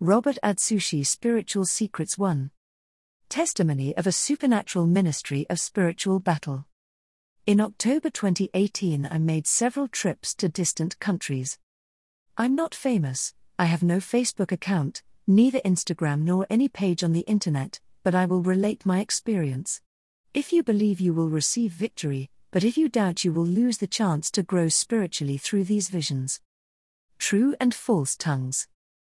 Robert Atsushi, Spiritual Secrets 1. Testimony of a Supernatural Ministry of Spiritual Battle. In October 2018, I made several trips to distant countries. I'm not famous, I have no Facebook account, neither Instagram nor any page on the internet, but I will relate my experience. If you believe, you will receive victory, but if you doubt, you will lose the chance to grow spiritually through these visions. True and false tongues.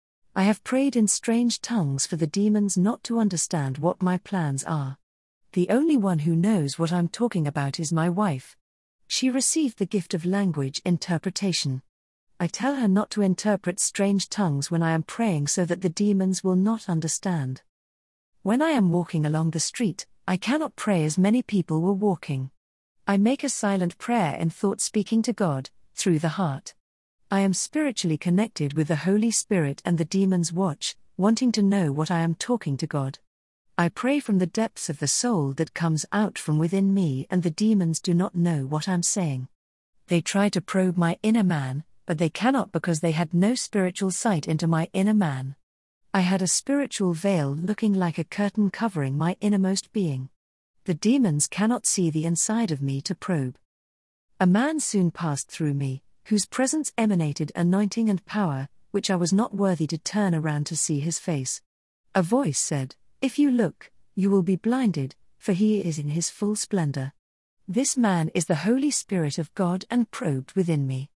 I have prayed in strange tongues for the demons not to understand what my plans are. The only one who knows what I'm talking about is my wife. She received the gift of language interpretation. I tell her not to interpret strange tongues when I am praying so that the demons will not understand. When I am walking along the street, I cannot pray as many people were walking. I make a silent prayer in thought, speaking to God, through the heart. I am spiritually connected with the Holy Spirit, and the demons watch, wanting to know what I am talking to God. I pray from the depths of the soul that comes out from within me, and the demons do not know what I'm saying. They try to probe my inner man, but they cannot because they had no spiritual sight into my inner man. I had a spiritual veil looking like a curtain covering my innermost being. The demons cannot see the inside of me to probe. A man soon passed through me, whose presence emanated anointing and power, which I was not worthy to turn around to see his face. A voice said, "If you look, you will be blinded, for he is in his full splendor." This man is the Holy Spirit of God and probed within me.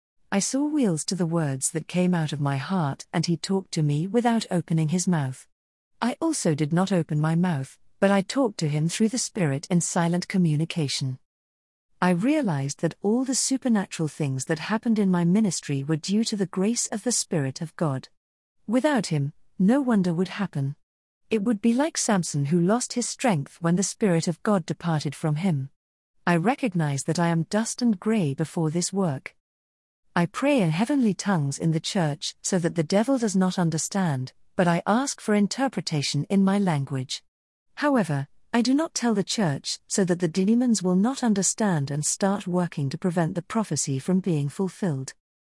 I saw wheels to the words that came out of my heart, and he talked to me without opening his mouth. I also did not open my mouth, but I talked to him through the Spirit in silent communication. I realized that all the supernatural things that happened in my ministry were due to the grace of the Spirit of God. Without him, no wonder would happen. It would be like Samson, who lost his strength when the Spirit of God departed from him. I recognize that I am dust and gray before this work. I pray in heavenly tongues in the church so that the devil does not understand, but I ask for interpretation in my language. However, I do not tell the church so that the demons will not understand and start working to prevent the prophecy from being fulfilled.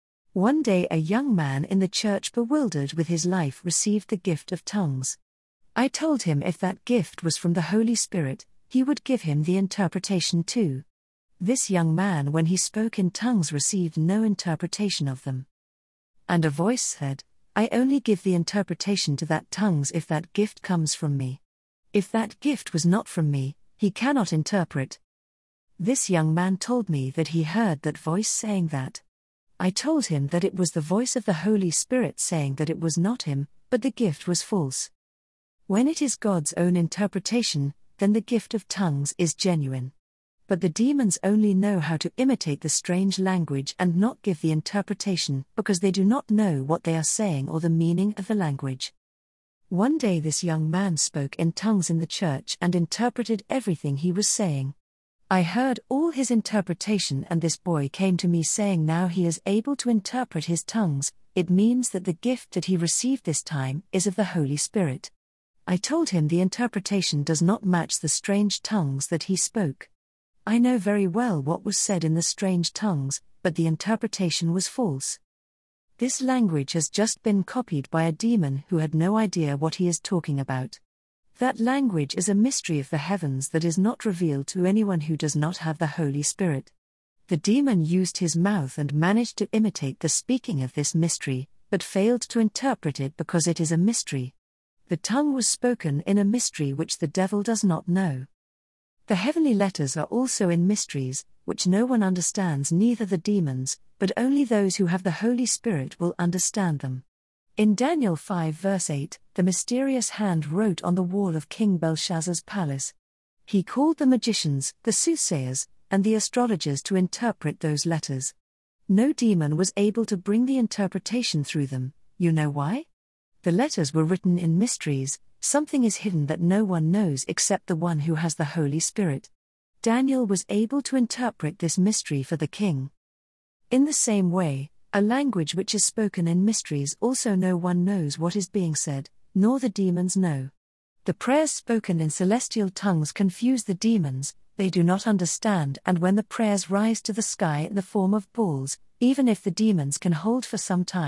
One day, a young man in the church, bewildered with his life, received the gift of tongues. I told him if that gift was from the Holy Spirit, he would give him the interpretation too. This young man, when he spoke in tongues, received no interpretation of them. And a voice said, "I only give the interpretation to that tongues if that gift comes from me. If that gift was not from me, he cannot interpret." This young man told me that he heard that voice saying that. I told him that it was the voice of the Holy Spirit saying that it was not him, but the gift was false. When it is God's own interpretation, then the gift of tongues is genuine. But the demons only know how to imitate the strange language and not give the interpretation because they do not know what they are saying or the meaning of the language. One day, this young man spoke in tongues in the church and interpreted everything he was saying. I heard all his interpretation, and this boy came to me saying now he is able to interpret his tongues. It means that the gift that he received this time is of the Holy Spirit. I told him the interpretation does not match the strange tongues that he spoke. I know very well what was said in the strange tongues, but the interpretation was false. This language has just been copied by a demon who had no idea what he is talking about. That language is a mystery of the heavens that is not revealed to anyone who does not have the Holy Spirit. The demon used his mouth and managed to imitate the speaking of this mystery, but failed to interpret it because it is a mystery. The tongue was spoken in a mystery which the devil does not know. The heavenly letters are also in mysteries, which no one understands, neither the demons, but only those who have the Holy Spirit will understand them. In Daniel 5 verse 8, the mysterious hand wrote on the wall of King Belshazzar's palace. He called the magicians, the soothsayers, and the astrologers to interpret those letters. No demon was able to bring the interpretation through them. You know why? The letters were written in mysteries. Something is hidden that no one knows except the one who has the Holy Spirit. Daniel was able to interpret this mystery for the king. In the same way, a language which is spoken in mysteries also no one knows what is being said, nor the demons know. The prayers spoken in celestial tongues confuse the demons, they do not understand, and when the prayers rise to the sky in the form of balls, even if the demons can hold for some time,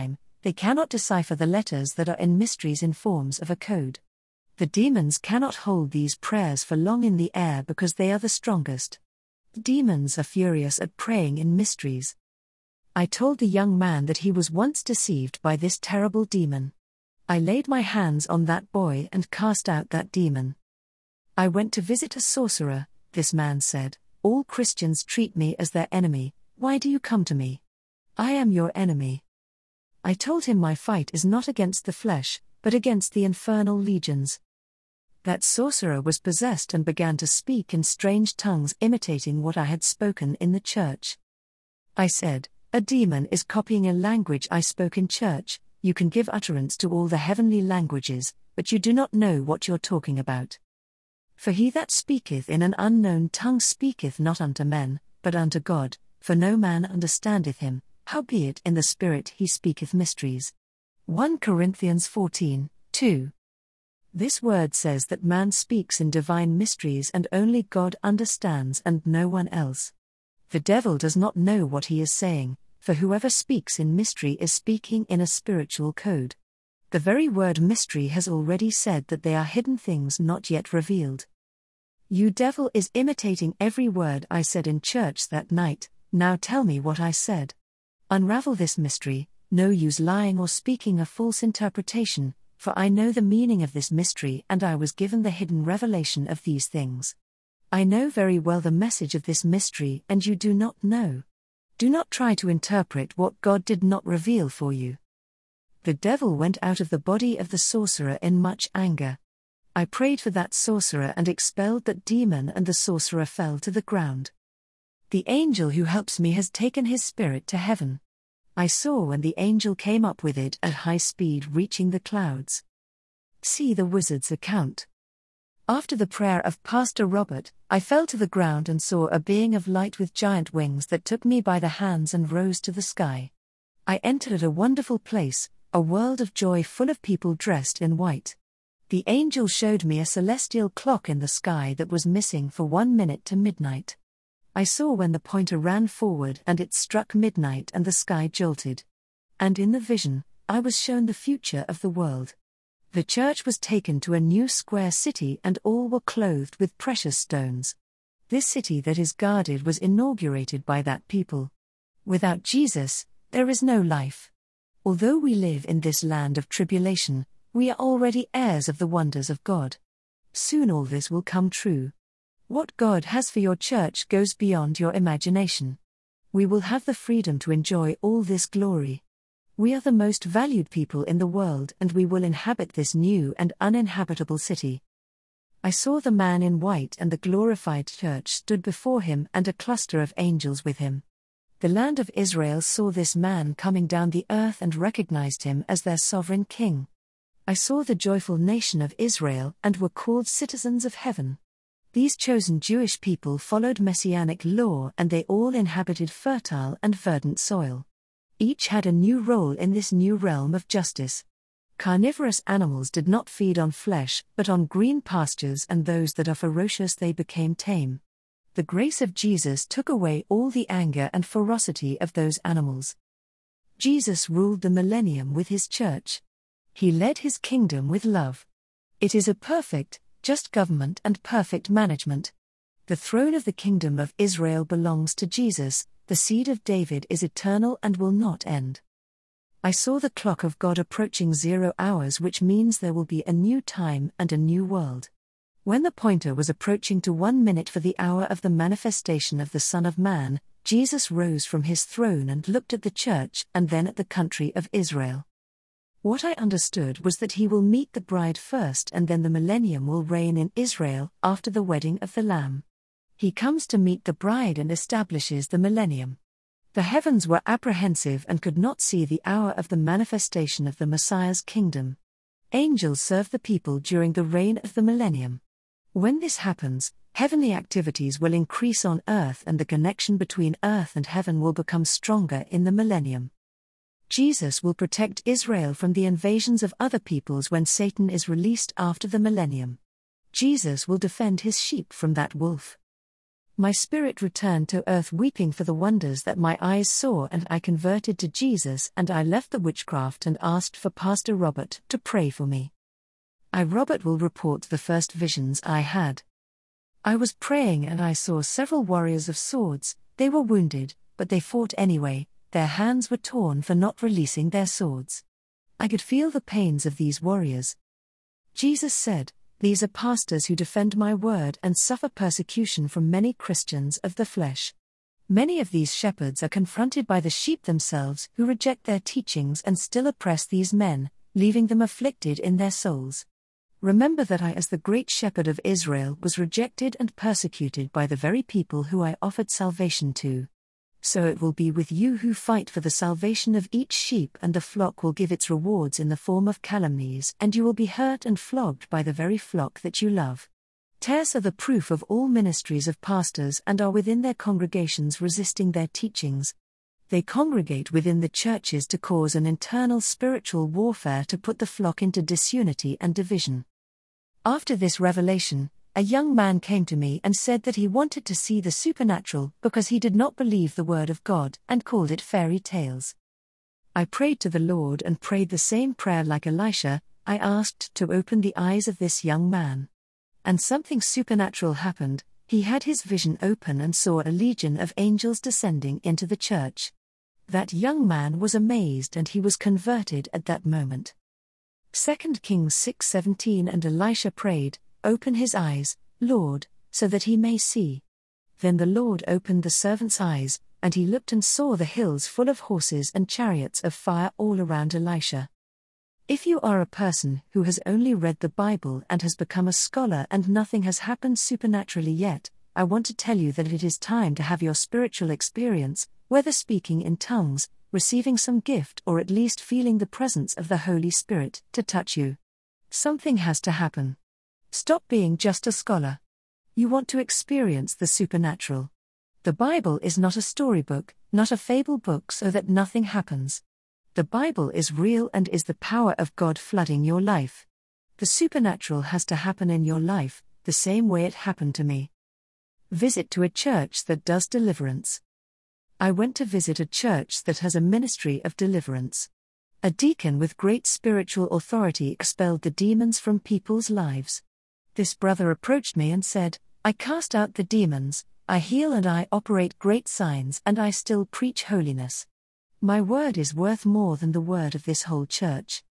They cannot decipher the letters that are in mysteries in forms of a code. The demons cannot hold these prayers for long in the air because they are the strongest. The demons are furious at praying in mysteries. I told the young man that he was once deceived by this terrible demon. I laid my hands on that boy and cast out that demon. I went to visit a sorcerer, this man said. All Christians treat me as their enemy. Why do you come to me? I am your enemy. I told him my fight is not against the flesh, but against the infernal legions. That sorcerer was possessed and began to speak in strange tongues imitating what I had spoken in the church. I said, a demon is copying a language I spoke in church. You can give utterance to all the heavenly languages, but you do not know what you're talking about. For he that speaketh in an unknown tongue speaketh not unto men, but unto God, for no man understandeth him, howbeit in the Spirit he speaketh mysteries. 1 Corinthians 14:2. This word says that man speaks in divine mysteries and only God understands and no one else. The devil does not know what he is saying, for whoever speaks in mystery is speaking in a spiritual code. The very word mystery has already said that they are hidden things not yet revealed. You devil is imitating every word I said in church that night. Now tell me what I said. Unravel this mystery. No use lying or speaking a false interpretation, for I know the meaning of this mystery and I was given the hidden revelation of these things. I know very well the message of this mystery and you do not know. Do not try to interpret what God did not reveal for you. The devil went out of the body of the sorcerer in much anger. I prayed for that sorcerer and expelled that demon and the sorcerer fell to the ground. The angel who helps me has taken his spirit to heaven. I saw when the angel came up with it at high speed reaching the clouds. See the wizard's account. After the prayer of Pastor Robert, I fell to the ground and saw a being of light with giant wings that took me by the hands and rose to the sky. I entered a wonderful place, a world of joy full of people dressed in white. The angel showed me a celestial clock in the sky that was missing for 1 minute to midnight. I saw when the pointer ran forward and it struck midnight and the sky jolted. And in the vision, I was shown the future of the world. The church was taken to a new square city and all were clothed with precious stones. This city that is guarded was inaugurated by that people. Without Jesus, there is no life. Although we live in this land of tribulation, we are already heirs of the wonders of God. Soon all this will come true. What God has for your church goes beyond your imagination. We will have the freedom to enjoy all this glory. We are the most valued people in the world and we will inhabit this new and uninhabitable city. I saw the man in white and the glorified church stood before him and a cluster of angels with him. The land of Israel saw this man coming down the earth and recognized him as their sovereign king. I saw the joyful nation of Israel and were called citizens of heaven. These chosen Jewish people followed messianic law and they all inhabited fertile and verdant soil. Each had a new role in this new realm of justice. Carnivorous animals did not feed on flesh, but on green pastures, and those that are ferocious they became tame. The grace of Jesus took away all the anger and ferocity of those animals. Jesus ruled the millennium with his church. He led his kingdom with love. It is a perfect, just government and perfect management. The throne of the kingdom of Israel belongs to Jesus, the seed of David is eternal and will not end. I saw the clock of God approaching 0 hours, which means there will be a new time and a new world. When the pointer was approaching to 1 minute for the hour of the manifestation of the Son of Man, Jesus rose from his throne and looked at the church and then at the country of Israel. What I understood was that he will meet the bride first and then the millennium will reign in Israel after the wedding of the Lamb. He comes to meet the bride and establishes the millennium. The heavens were apprehensive and could not see the hour of the manifestation of the Messiah's kingdom. Angels serve the people during the reign of the millennium. When this happens, heavenly activities will increase on earth and the connection between earth and heaven will become stronger in the millennium. Jesus will protect Israel from the invasions of other peoples when Satan is released after the millennium. Jesus will defend his sheep from that wolf. My spirit returned to earth weeping for the wonders that my eyes saw, and I converted to Jesus, and I left the witchcraft and asked for Pastor Robert to pray for me. Robert will report the first visions I had. I was praying and I saw several warriors of swords. They were wounded, but they fought anyway. Their hands were torn for not releasing their swords. I could feel the pains of these warriors. Jesus said, "These are pastors who defend my word and suffer persecution from many Christians of the flesh." Many of these shepherds are confronted by the sheep themselves who reject their teachings and still oppress these men, leaving them afflicted in their souls. Remember that I, as the great shepherd of Israel, was rejected and persecuted by the very people who I offered salvation to. So it will be with you who fight for the salvation of each sheep, and the flock will give its rewards in the form of calumnies, and you will be hurt and flogged by the very flock that you love. Tares are the proof of all ministries of pastors and are within their congregations resisting their teachings. They congregate within the churches to cause an internal spiritual warfare to put the flock into disunity and division. After this revelation, a young man came to me and said that he wanted to see the supernatural because he did not believe the word of God and called it fairy tales. I prayed to the Lord and prayed the same prayer like Elisha. I asked to open the eyes of this young man. And something supernatural happened. He had his vision open and saw a legion of angels descending into the church. That young man was amazed and he was converted at that moment. 2 Kings 6:17 And Elisha prayed, "Open his eyes, Lord, so that he may see." Then the Lord opened the servant's eyes, and he looked and saw the hills full of horses and chariots of fire all around Elisha. If you are a person who has only read the Bible and has become a scholar and nothing has happened supernaturally yet, I want to tell you that it is time to have your spiritual experience, whether speaking in tongues, receiving some gift, or at least feeling the presence of the Holy Spirit to touch you. Something has to happen. Stop being just a scholar. You want to experience the supernatural. The Bible is not a storybook, not a fable book so that nothing happens. The Bible is real and is the power of God flooding your life. The supernatural has to happen in your life, the same way it happened to me. Visit to a church that does deliverance. I went to visit a church that has a ministry of deliverance. A deacon with great spiritual authority expelled the demons from people's lives. This brother approached me and said, "I cast out the demons, I heal and I operate great signs and I still preach holiness. My word is worth more than the word of this whole church."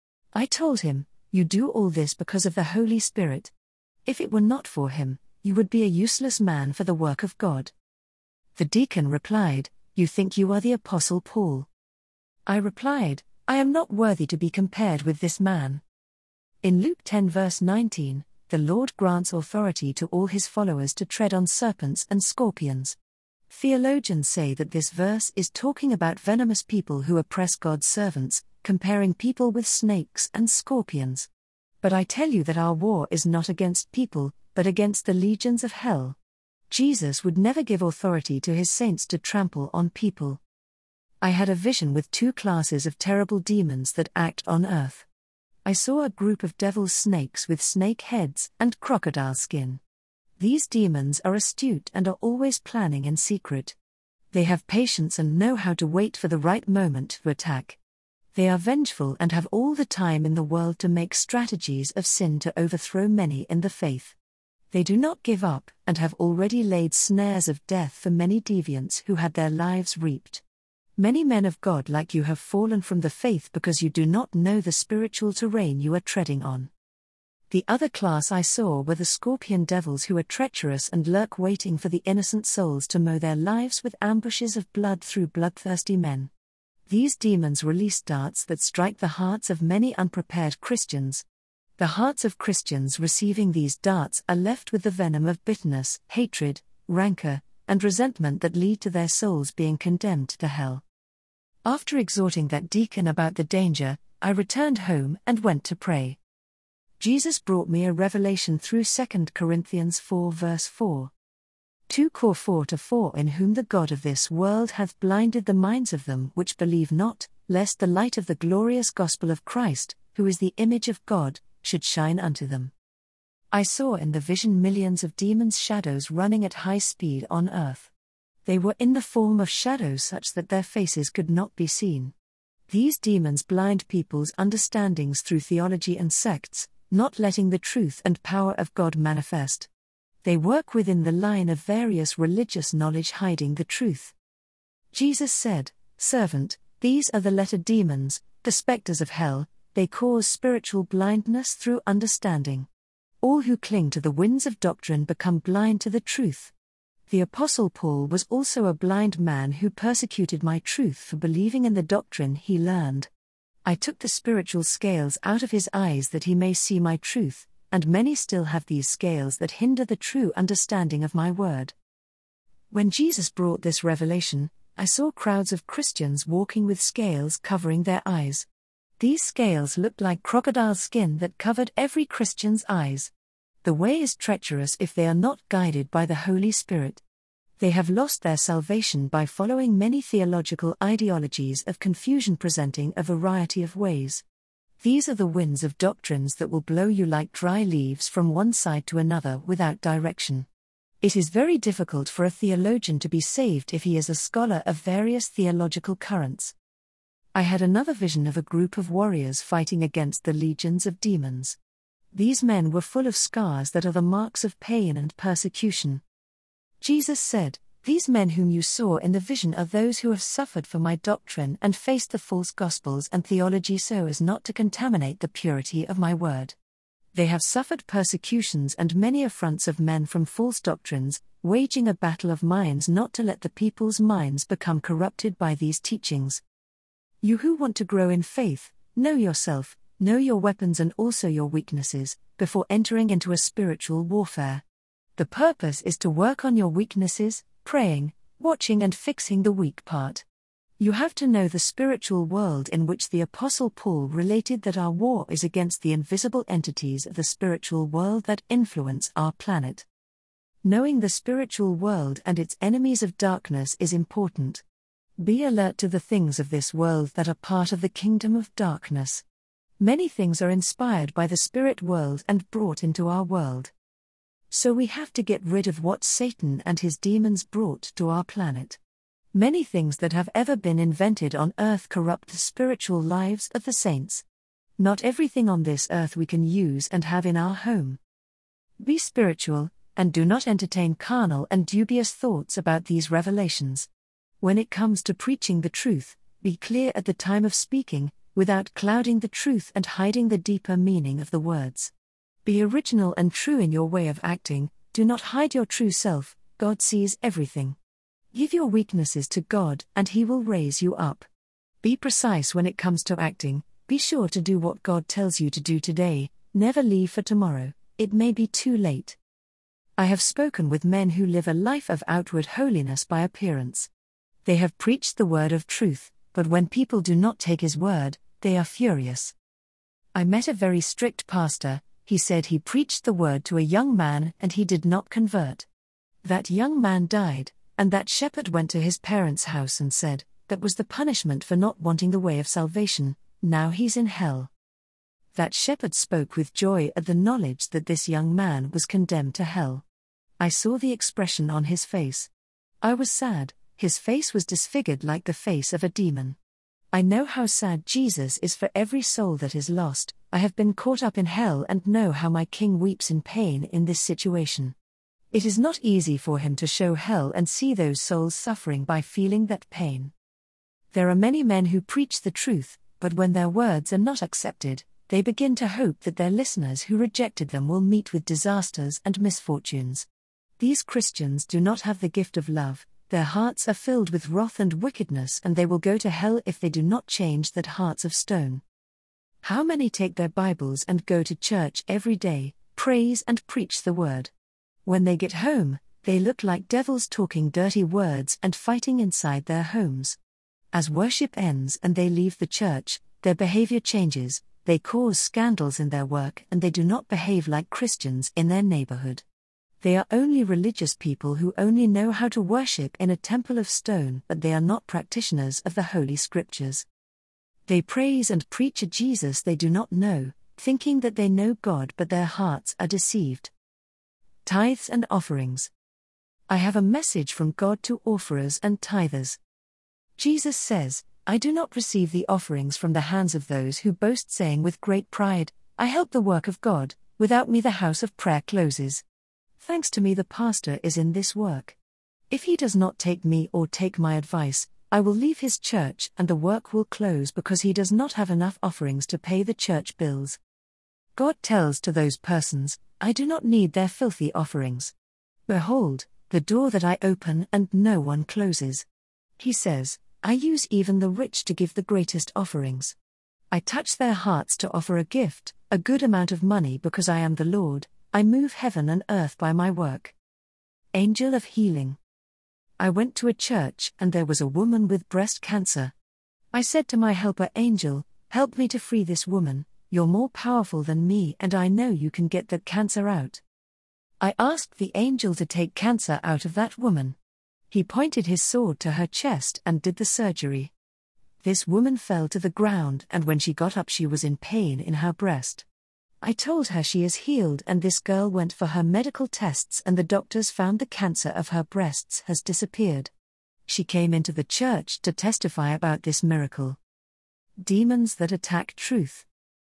I told him, "You do all this because of the Holy Spirit. If it were not for him, you would be a useless man for the work of God." The deacon replied, "You think you are the Apostle Paul." I replied, "I am not worthy to be compared with this man." In Luke 10 verse 19, the Lord grants authority to all his followers to tread on serpents and scorpions. Theologians say that this verse is talking about venomous people who oppress God's servants, comparing people with snakes and scorpions. But I tell you that our war is not against people, but against the legions of hell. Jesus would never give authority to his saints to trample on people. I had a vision with two classes of terrible demons that act on earth. I saw a group of devil's snakes with snake heads and crocodile skin. These demons are astute and are always planning in secret. They have patience and know how to wait for the right moment to attack. They are vengeful and have all the time in the world to make strategies of sin to overthrow many in the faith. They do not give up, and have already laid snares of death for many deviants who had their lives reaped. Many men of God like you have fallen from the faith because you do not know the spiritual terrain you are treading on. The other class I saw were the scorpion devils who are treacherous and lurk waiting for the innocent souls to mow their lives with ambushes of blood through bloodthirsty men. These demons release darts that strike the hearts of many unprepared Christians. The hearts of Christians receiving these darts are left with the venom of bitterness, hatred, rancor, and resentment that lead to their souls being condemned to hell. After exhorting that deacon about the danger, I returned home and went to pray. Jesus brought me a revelation through 2 Corinthians 4 verse 4. 2 Cor 4-4 In whom the God of this world hath blinded the minds of them which believe not, lest the light of the glorious gospel of Christ, who is the image of God, should shine unto them. I saw in the vision millions of demons' shadows running at high speed on earth. They were in the form of shadows such that their faces could not be seen. These demons blind people's understandings through theology and sects, not letting the truth and power of God manifest. They work within the line of various religious knowledge hiding the truth. Jesus said, "Servant, these are the letter demons, the spectres of hell, they cause spiritual blindness through understanding. All who cling to the winds of doctrine become blind to the truth." The Apostle Paul was also a blind man who persecuted my truth for believing in the doctrine he learned. I took the spiritual scales out of his eyes that he may see my truth, and many still have these scales that hinder the true understanding of my word. When Jesus brought this revelation, I saw crowds of Christians walking with scales covering their eyes. These scales looked like crocodile skin that covered every Christian's eyes. The way is treacherous if they are not guided by the Holy Spirit. They have lost their salvation by following many theological ideologies of confusion presenting a variety of ways. These are the winds of doctrines that will blow you like dry leaves from one side to another without direction. It is very difficult for a theologian to be saved if he is a scholar of various theological currents. I had another vision of a group of warriors fighting against the legions of demons. These men were full of scars that are the marks of pain and persecution. Jesus said, "These men whom you saw in the vision are those who have suffered for my doctrine and faced the false gospels and theology so as not to contaminate the purity of my word. They have suffered persecutions and many affronts of men from false doctrines, waging a battle of minds not to let the people's minds become corrupted by these teachings. You who want to grow in faith, know yourself, know your weapons and also your weaknesses, before entering into a spiritual warfare. The purpose is to work on your weaknesses, praying, watching and fixing the weak part. You have to know the spiritual world in which the Apostle Paul related that our war is against the invisible entities of the spiritual world that influence our planet. Knowing the spiritual world and its enemies of darkness is important. Be alert to the things of this world that are part of the kingdom of darkness. Many things are inspired by the spirit world and brought into our world. So we have to get rid of what Satan and his demons brought to our planet. Many things that have ever been invented on earth corrupt the spiritual lives of the saints. Not everything on this earth we can use and have in our home. Be spiritual, and do not entertain carnal and dubious thoughts about these revelations. When it comes to preaching the truth, be clear at the time of speaking, without clouding the truth and hiding the deeper meaning of the words. Be original and true in your way of acting, do not hide your true self, God sees everything. Give your weaknesses to God and He will raise you up. Be precise when it comes to acting, be sure to do what God tells you to do today, never leave for tomorrow, it may be too late. I have spoken with men who live a life of outward holiness by appearance. They have preached the word of truth, but when people do not take his word, they are furious. I met a very strict pastor. He said he preached the word to a young man and he did not convert. That young man died, and that shepherd went to his parents' house and said, that was the punishment for not wanting the way of salvation, now he's in hell. That shepherd spoke with joy at the knowledge that this young man was condemned to hell. I saw the expression on his face. I was sad, his face was disfigured like the face of a demon. I know how sad Jesus is for every soul that is lost. I have been caught up in hell and know how my King weeps in pain in this situation. It is not easy for him to show hell and see those souls suffering by feeling that pain. There are many men who preach the truth, but when their words are not accepted, they begin to hope that their listeners who rejected them will meet with disasters and misfortunes. These Christians do not have the gift of love. Their hearts are filled with wrath and wickedness and they will go to hell if they do not change that hearts of stone. How many take their Bibles and go to church every day, praise and preach the word? When they get home, they look like devils talking dirty words and fighting inside their homes. As worship ends and they leave the church, their behavior changes, they cause scandals in their work and they do not behave like Christians in their neighborhood. They are only religious people who only know how to worship in a temple of stone, but they are not practitioners of the Holy Scriptures. They praise and preach a Jesus they do not know, thinking that they know God, but their hearts are deceived. Tithes and offerings. I have a message from God to offerers and tithers. Jesus says, I do not receive the offerings from the hands of those who boast, saying with great pride, I help the work of God, without me the house of prayer closes. Thanks to me the pastor is in this work. If he does not take me or take my advice, I will leave his church and the work will close because he does not have enough offerings to pay the church bills. God tells to those persons, I do not need their filthy offerings. Behold, the door that I open and no one closes. He says, I use even the rich to give the greatest offerings. I touch their hearts to offer a gift, a good amount of money, because I am the Lord, I move heaven and earth by my work. Angel of healing. I went to a church and there was a woman with breast cancer. I said to my helper angel, help me to free this woman, you're more powerful than me and I know you can get that cancer out. I asked the angel to take cancer out of that woman. He pointed his sword to her chest and did the surgery. This woman fell to the ground and when she got up she was in pain in her breast. I told her she is healed and this girl went for her medical tests and the doctors found the cancer of her breasts has disappeared. She came into the church to testify about this miracle. Demons that attack truth.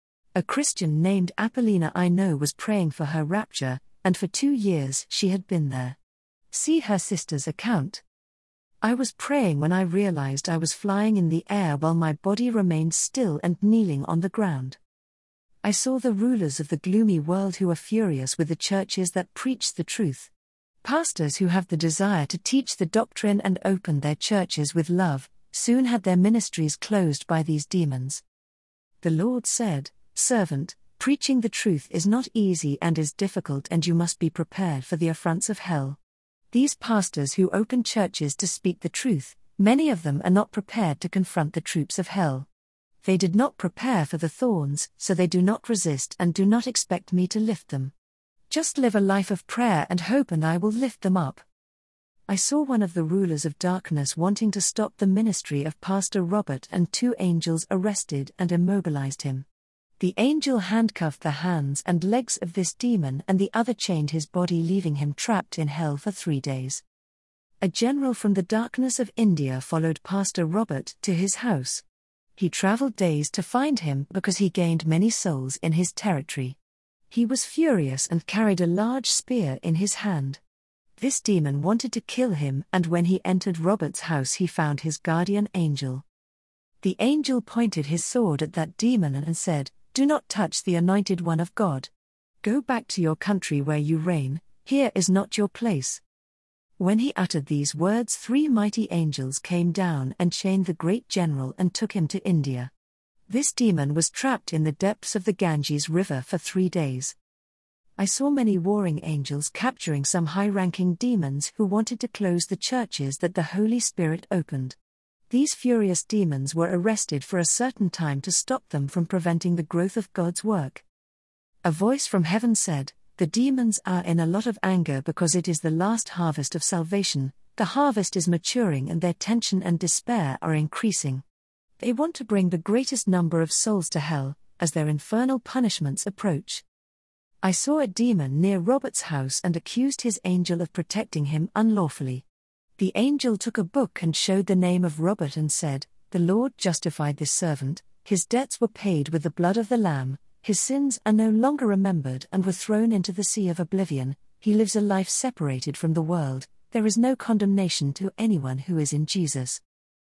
A Christian named Apollina I know was praying for her rapture, and for 2 years she had been there. See her sister's account. I was praying when I realized I was flying in the air while my body remained still and kneeling on the ground. I saw the rulers of the gloomy world who are furious with the churches that preach the truth. Pastors who have the desire to teach the doctrine and open their churches with love, soon had their ministries closed by these demons. The Lord said, Servant, preaching the truth is not easy and is difficult and you must be prepared for the affronts of hell. These pastors who open churches to speak the truth, many of them are not prepared to confront the troops of hell. They did not prepare for the thorns, so they do not resist and do not expect me to lift them. Just live a life of prayer and hope and I will lift them up. I saw one of the rulers of darkness wanting to stop the ministry of Pastor Robert and 2 angels arrested and immobilized him. The angel handcuffed the hands and legs of this demon and the other chained his body, leaving him trapped in hell for 3 days. A general from the darkness of India followed Pastor Robert to his house. He traveled days to find him because he gained many souls in his territory. He was furious and carried a large spear in his hand. This demon wanted to kill him, and when he entered Robert's house he found his guardian angel. The angel pointed his sword at that demon and said, Do not touch the anointed one of God. Go back to your country where you reign, here is not your place. When he uttered these words, 3 mighty angels came down and chained the great general and took him to India. This demon was trapped in the depths of the Ganges River for 3 days. I saw many warring angels capturing some high-ranking demons who wanted to close the churches that the Holy Spirit opened. These furious demons were arrested for a certain time to stop them from preventing the growth of God's work. A voice from heaven said, The demons are in a lot of anger because it is the last harvest of salvation, the harvest is maturing and their tension and despair are increasing. They want to bring the greatest number of souls to hell, as their infernal punishments approach. I saw a demon near Robert's house and accused his angel of protecting him unlawfully. The angel took a book and showed the name of Robert and said, The Lord justified this servant, his debts were paid with the blood of the Lamb, his sins are no longer remembered and were thrown into the sea of oblivion, he lives a life separated from the world, there is no condemnation to anyone who is in Jesus.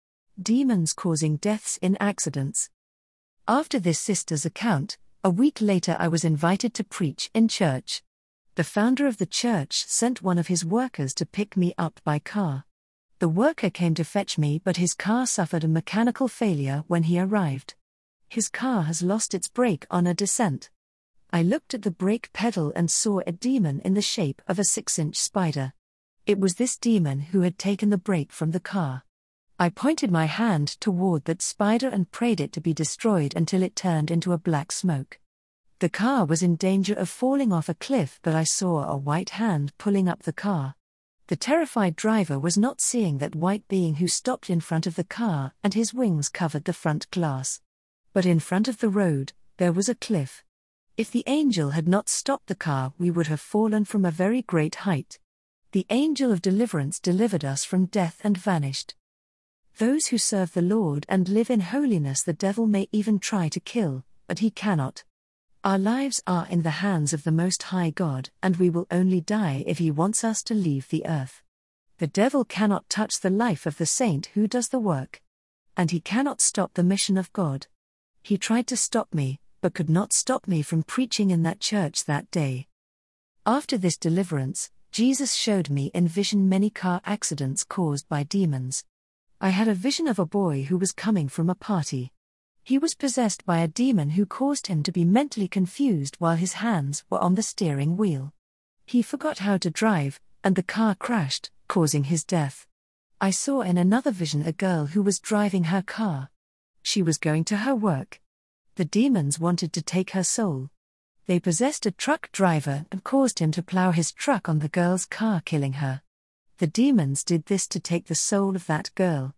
Demons causing deaths in accidents. After this sister's account, a week later I was invited to preach in church. The founder of the church sent one of his workers to pick me up by car. The worker came to fetch me, but his car suffered a mechanical failure when he arrived. His car has lost its brake on a descent. I looked at the brake pedal and saw a demon in the shape of a 6-inch spider. It was this demon who had taken the brake from the car. I pointed my hand toward that spider and prayed it to be destroyed until it turned into a black smoke. The car was in danger of falling off a cliff, but I saw a white hand pulling up the car. The terrified driver was not seeing that white being who stopped in front of the car and his wings covered the front glass. But in front of the road, there was a cliff. If the angel had not stopped the car, we would have fallen from a very great height. The angel of deliverance delivered us from death and vanished. Those who serve the Lord and live in holiness, the devil may even try to kill, but he cannot. Our lives are in the hands of the Most High God, and we will only die if He wants us to leave the earth. The devil cannot touch the life of the saint who does the work. And he cannot stop the mission of God. He tried to stop me, but could not stop me from preaching in that church that day. After this deliverance, Jesus showed me in vision many car accidents caused by demons. I had a vision of a boy who was coming from a party. He was possessed by a demon who caused him to be mentally confused while his hands were on the steering wheel. He forgot how to drive, and the car crashed, causing his death. I saw in another vision a girl who was driving her car. She was going to her work. The demons wanted to take her soul. They possessed a truck driver and caused him to plow his truck on the girl's car, killing her. The demons did this to take the soul of that girl.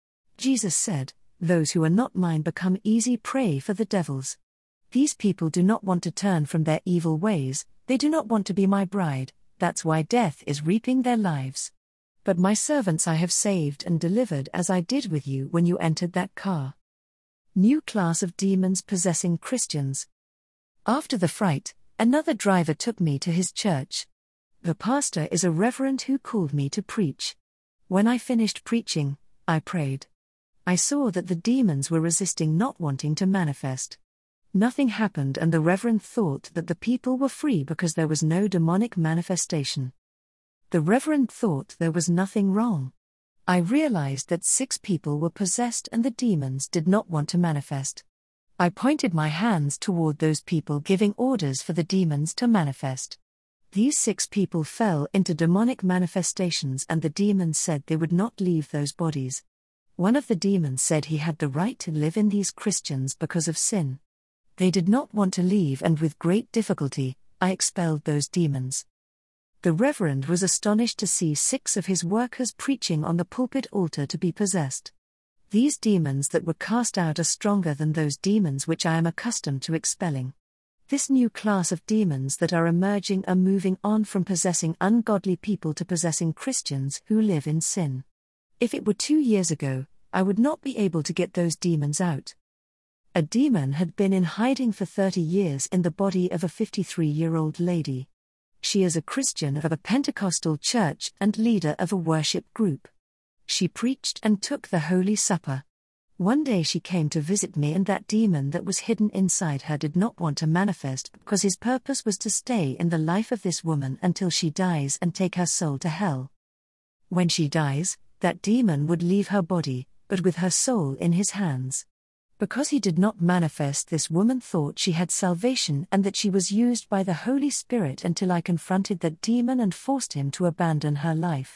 Jesus said, "Those who are not mine become easy prey for the devils." These people do not want to turn from their evil ways, they do not want to be my bride, that's why death is reaping their lives. But my servants I have saved and delivered, as I did with you when you entered that car. New class of demons possessing Christians. After the fright, another driver took me to his church. The pastor is a reverend who called me to preach. When I finished preaching, I prayed. I saw that the demons were resisting, not wanting to manifest. Nothing happened, and the reverend thought that the people were free because there was no demonic manifestation. The reverend thought there was nothing wrong. I realized that 6 people were possessed and the demons did not want to manifest. I pointed my hands toward those people, giving orders for the demons to manifest. These 6 people fell into demonic manifestations, and the demons said they would not leave those bodies. One of the demons said he had the right to live in these Christians because of sin. They did not want to leave, and with great difficulty, I expelled those demons. The reverend was astonished to see 6 of his workers preaching on the pulpit altar to be possessed. These demons that were cast out are stronger than those demons which I am accustomed to expelling. This new class of demons that are emerging are moving on from possessing ungodly people to possessing Christians who live in sin. If it were 2 years ago, I would not be able to get those demons out. A demon had been in hiding for 30 years in the body of a 53-year-old lady. She is a Christian of a Pentecostal church and leader of a worship group. She preached and took the Holy Supper. One day she came to visit me, and that demon that was hidden inside her did not want to manifest because his purpose was to stay in the life of this woman until she dies and take her soul to hell. When she dies, that demon would leave her body, but with her soul in his hands. Because he did not manifest, this woman thought she had salvation and that she was used by the Holy Spirit until I confronted that demon and forced him to abandon her life.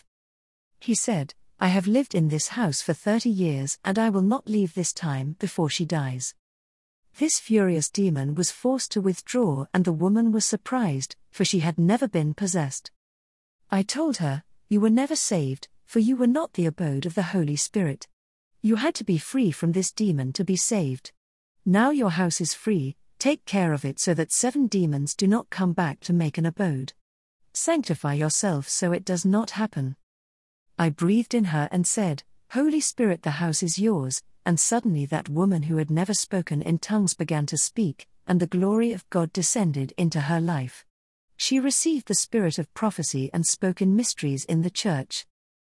He said, "I have lived in this house for 30 years and I will not leave this time before she dies." This furious demon was forced to withdraw, and the woman was surprised, for she had never been possessed. I told her, "You were never saved, for you were not the abode of the Holy Spirit. You had to be free from this demon to be saved. Now your house is free, take care of it so that 7 demons do not come back to make an abode. Sanctify yourself so it does not happen." I breathed in her and said, "Holy Spirit, the house is yours," and suddenly that woman who had never spoken in tongues began to speak, and the glory of God descended into her life. She received the spirit of prophecy and spoke in mysteries in the church.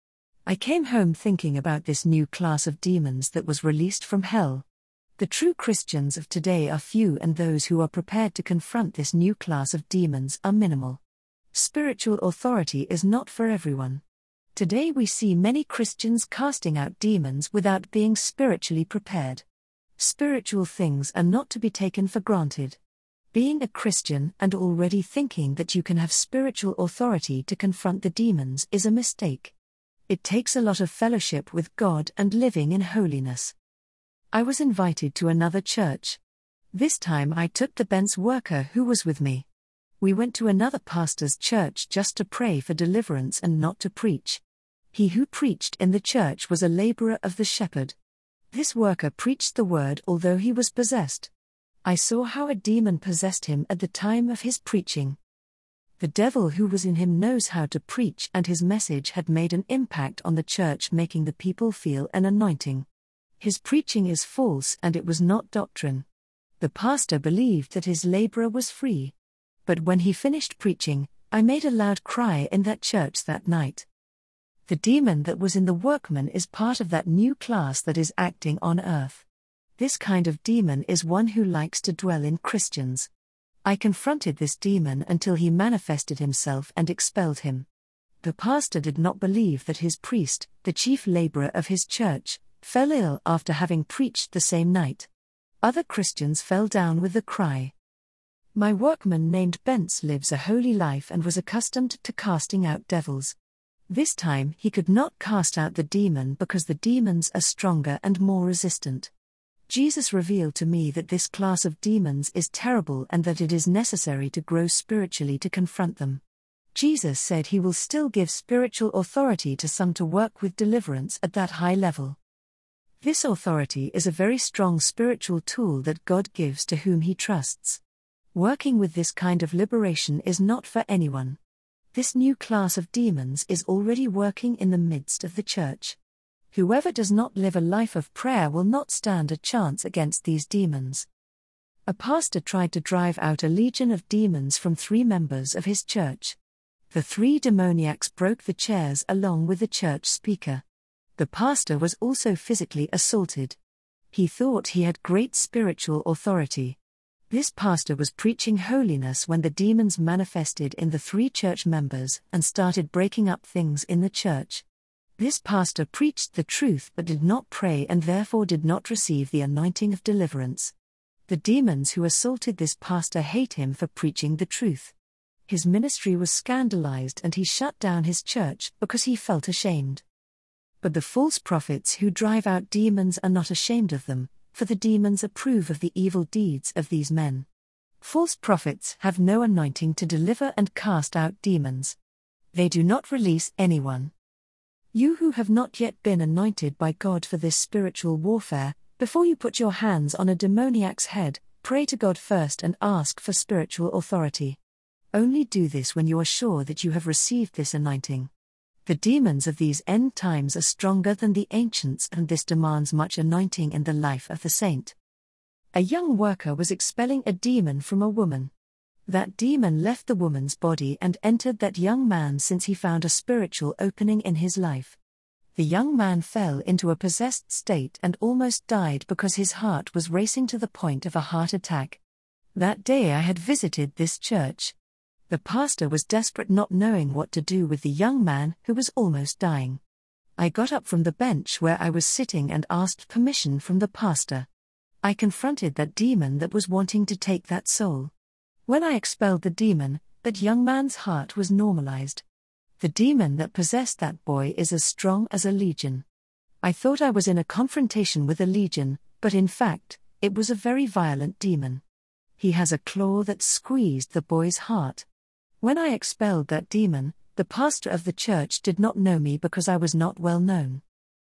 I came home thinking about this new class of demons that was released from hell. The true Christians of today are few, and those who are prepared to confront this new class of demons are minimal. Spiritual authority is not for everyone. Today we see many Christians casting out demons without being spiritually prepared. Spiritual things are not to be taken for granted. Being a Christian and already thinking that you can have spiritual authority to confront the demons is a mistake. It takes a lot of fellowship with God and living in holiness. I was invited to another church. This time I took the bench worker who was with me. We went to another pastor's church just to pray for deliverance and not to preach. He who preached in the church was a laborer of the shepherd. This worker preached the word although he was possessed. I saw how a demon possessed him at the time of his preaching. The devil who was in him knows how to preach, and his message had made an impact on the church, making the people feel an anointing. His preaching is false and it was not doctrine. The pastor believed that his laborer was free. But when he finished preaching, I made a loud cry in that church that night. The demon that was in the workman is part of that new class that is acting on earth. This kind of demon is one who likes to dwell in Christians. I confronted this demon until he manifested himself and expelled him. The pastor did not believe that his priest, the chief laborer of his church, fell ill after having preached the same night. Other Christians fell down with the cry. My workman named Bence lives a holy life and was accustomed to casting out devils. This time he could not cast out the demon because the demons are stronger and more resistant. Jesus revealed to me that this class of demons is terrible and that it is necessary to grow spiritually to confront them. Jesus said he will still give spiritual authority to some to work with deliverance at that high level. This authority is a very strong spiritual tool that God gives to whom he trusts. Working with this kind of liberation is not for anyone. This new class of demons is already working in the midst of the church. Whoever does not live a life of prayer will not stand a chance against these demons. A pastor tried to drive out a legion of demons from 3 members of his church. The 3 demoniacs broke the chairs along with the church speaker. The pastor was also physically assaulted. He thought he had great spiritual authority. This pastor was preaching holiness when the demons manifested in the 3 church members and started breaking up things in the church. This pastor preached the truth but did not pray and therefore did not receive the anointing of deliverance. The demons who assaulted this pastor hate him for preaching the truth. His ministry was scandalized and he shut down his church because he felt ashamed. But the false prophets who drive out demons are not ashamed of them, for the demons approve of the evil deeds of these men. False prophets have no anointing to deliver and cast out demons. They do not release anyone. You who have not yet been anointed by God for this spiritual warfare, before you put your hands on a demoniac's head, pray to God first and ask for spiritual authority. Only do this when you are sure that you have received this anointing. The demons of these end times are stronger than the ancients, and this demands much anointing in the life of the saint. A young worker was expelling a demon from a woman. That demon left the woman's body and entered that young man since he found a spiritual opening in his life. The young man fell into a possessed state and almost died because his heart was racing to the point of a heart attack. That day I had visited this church. The pastor was desperate, not knowing what to do with the young man who was almost dying. I got up from the bench where I was sitting and asked permission from the pastor. I confronted that demon that was wanting to take that soul. When I expelled the demon, that young man's heart was normalized. The demon that possessed that boy is as strong as a legion. I thought I was in a confrontation with a legion, but in fact, it was a very violent demon. He has a claw that squeezed the boy's heart. When I expelled that demon, the pastor of the church did not know me because I was not well known.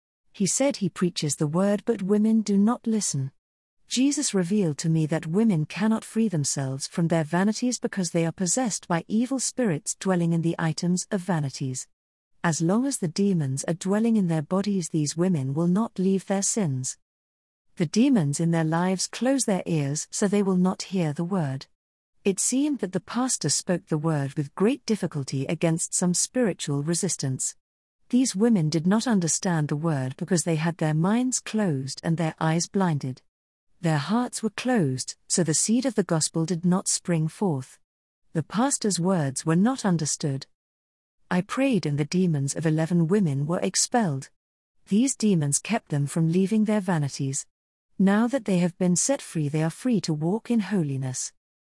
He said he preaches the word but women do not listen. Jesus revealed to me that women cannot free themselves from their vanities because they are possessed by evil spirits dwelling in the items of vanities. As long as the demons are dwelling in their bodies, these women will not leave their sins. The demons in their lives close their ears so they will not hear the word. It seemed that the pastor spoke the word with great difficulty against some spiritual resistance. These women did not understand the word because they had their minds closed and their eyes blinded. Their hearts were closed, so the seed of the gospel did not spring forth. The pastor's words were not understood. I prayed and the demons of 11 women were expelled. These demons kept them from leaving their vanities. Now that they have been set free, they are free to walk in holiness.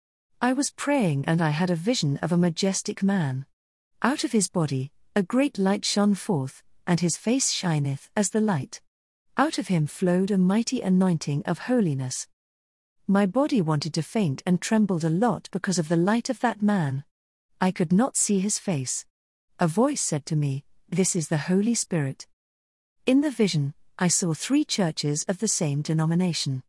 I was praying and I had a vision of a majestic man. Out of his body, a great light shone forth, and his face shineth as the light. Out of him flowed a mighty anointing of holiness. My body wanted to faint and trembled a lot because of the light of that man. I could not see his face. A voice said to me, "This is the Holy Spirit." In the vision, I saw 3 churches of the same denomination.